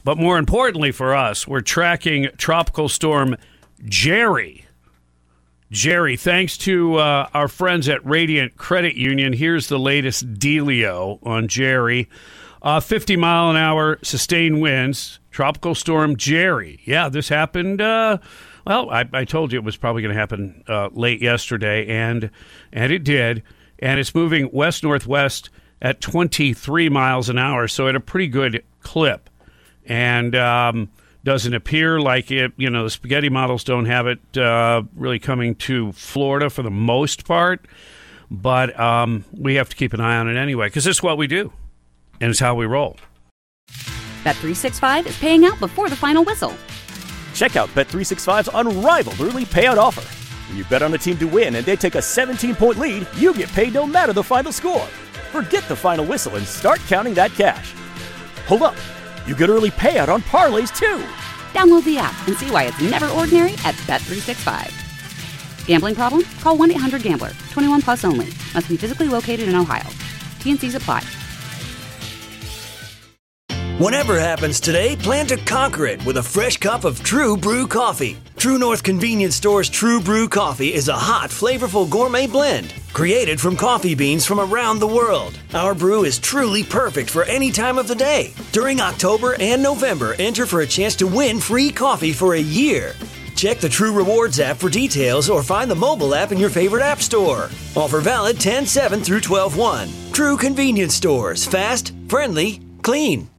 But more importantly for us, we're tracking Tropical Storm Jerry. Jerry, thanks to our friends at Radiant Credit Union, here's the latest dealio on Jerry. 50-mile-an-hour sustained winds, Tropical Storm Jerry. Yeah, this happened, I told you it was probably going to happen late yesterday, and it did. And it's moving west-northwest at 23 miles an hour, so at a pretty good clip. And doesn't appear like it, the spaghetti models don't have it really coming to Florida for the most part. But we have to keep an eye on it anyway, because it's what we do, and it's how we roll. Bet365 is paying out before the final whistle. Check out Bet365's unrivaled early payout offer. When you bet on a team to win and they take a 17-point lead, you get paid no matter the final score. Forget the final whistle and start counting that cash. Hold up. You get early payout on parlays, too. Download the app and see why it's never ordinary at Bet365. Gambling problem? Call 1-800-GAMBLER. 21 plus only. Must be physically located in Ohio. T&Cs apply. Whatever happens today, plan to conquer it with a fresh cup of True Brew coffee. True North Convenience Store's True Brew coffee is a hot, flavorful gourmet blend created from coffee beans from around the world. Our brew is truly perfect for any time of the day. During October and November, enter for a chance to win free coffee for a year. Check the True Rewards app for details or find the mobile app in your favorite app store. Offer valid 10/7 through 12/1. True Convenience Stores. Fast, friendly, clean.